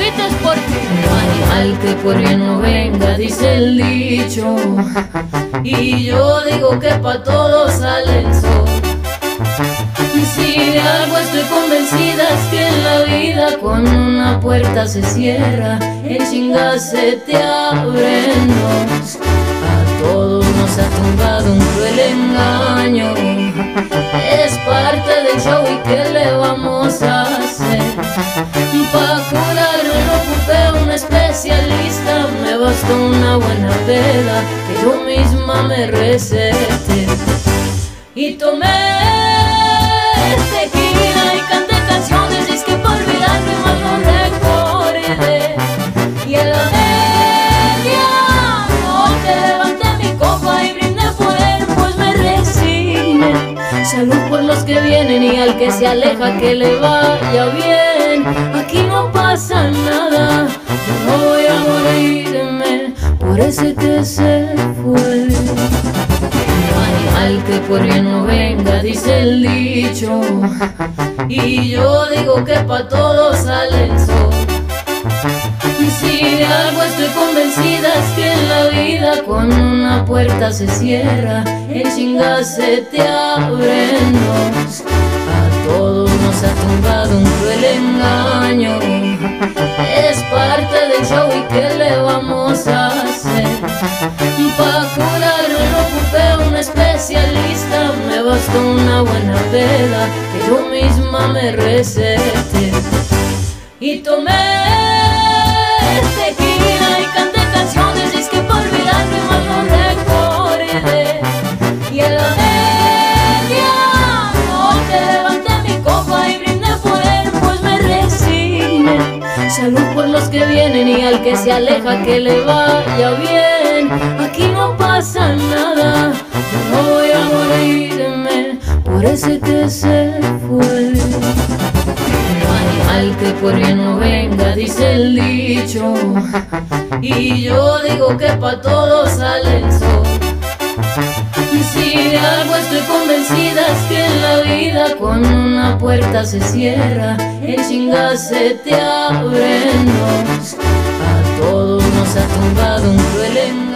grites porque no hay mal que por bien no venga, dice el dicho. Y yo digo que pa' todos sale el sol. Y si de algo estoy convencida es que en la vida cuando una puerta se cierra, en chinga se te abren dos. A todos nos ha tumbado un cruel engaño. Es parte del show y ¿qué le vamos a hacer? Pa' curarlo no ocupé un especialista, me bastó una buena peda que yo misma me recete. Y tomé tequila y canté canciones, y es que por olvidarme más no recordé. Y en la medianoche levanté mi copa y brindé por él, pues me resigné. Salud por los que vienen y al que se aleja que le vaya bien. Aquí no pasa nada, yo no voy a morirme por ese que se fue. Al que por bien no venga, dice el dicho. Y yo digo que pa' todos sale el sol. Y si de algo estoy convencida es que en la vida cuando una puerta se cierra, en chinga se te abren dos. A todos nos ha tumbado un cruel engaño. Es parte del show y ¿qué le vamos a hacer? Pa' curarlo no ocupé un especialista, me bastó una buena peda que yo misma me recete. Y tomé tequila y canté canciones, y es que por olvidarme más no recordé. Y en la medianoche levanté mi copa y brindé por él, pues me resigné. Salud por los que vienen y al que se aleja que le vaya bien. Aquí no pasa nada, yo no voy a morirme por ese que se fue. No hay mal que por bien no venga, dice el dicho. Y yo digo que pa' todos sale el sol. Y si de algo estoy convencida es que en la vida cuando una puerta se cierra, en chinga se te abren dos. A todos nos ha tumbado un cruel engaño.